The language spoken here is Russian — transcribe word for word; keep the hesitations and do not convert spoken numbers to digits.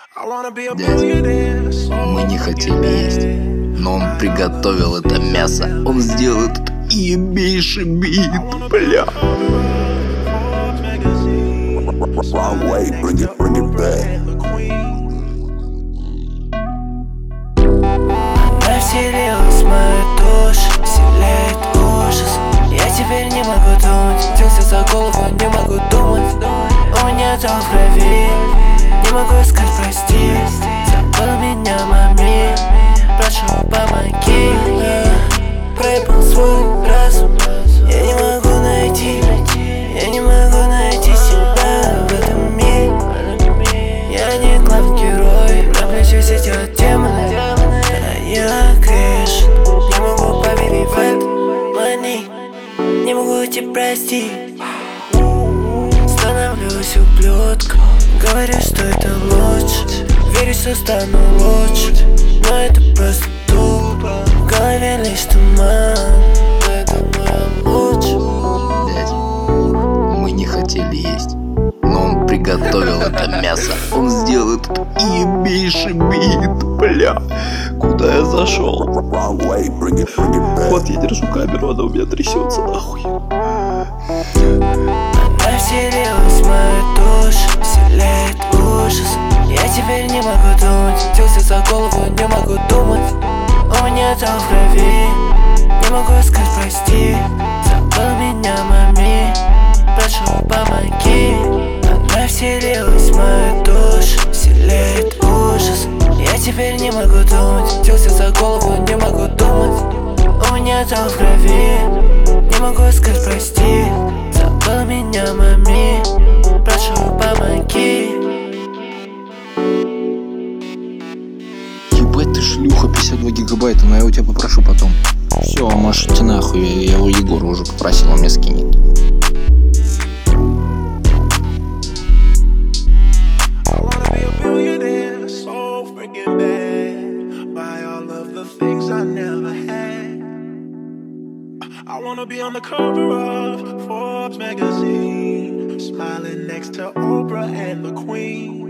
Дядя, мы не хотели есть, но он приготовил это мясо. Он сделал этот ебейший бит, бля. Она вселилась в мою душу, вселяет ужас. Я теперь не могу думать, взялся за голову, не могу думать. У меня то в крови, не могу сказать прости. Забыл меня, мами, прошу, помоги. Проебал свой разум, я не могу найти, я не могу найти себя в этом мире. Я не главный герой, на плече сидят демоны, а я грешен. Не могу поверить в это, мани, не могу тебя простить. Становлюсь ублюдком, говорю, что это лучше. Верю, что стану лучше, но это просто тупо. В голове лишь туман, но я думаю лучше. Дядя, мы не хотели есть, но он приготовил это мясо. Он сделал этот ебейший бит, бля. Куда я зашел? Вот я держу камеру, она у меня трясется, нахуй. Она вселилась в мою душу, вселяет ужас. Я теперь не могу думать, взялся за голову, не могу думать. У меня то в крови, не могу сказать прости. Забыл меня, мами, прошу, помоги. Она вселилась в мою душу, вселяет ужас. Я теперь не могу думать, взялся за голову, не могу думать. У меня то в крови, не могу сказать прости. Забыл меня, мами, прошу, помоги. Ебать ты шлюха, пятьдесят два гигабайта, но я у тебя попрошу потом. Все, машите нахуй, я у Егора уже попросил, он мне скинет. I wanna be on the cover of Forbes magazine, smiling next to Oprah and the Queen.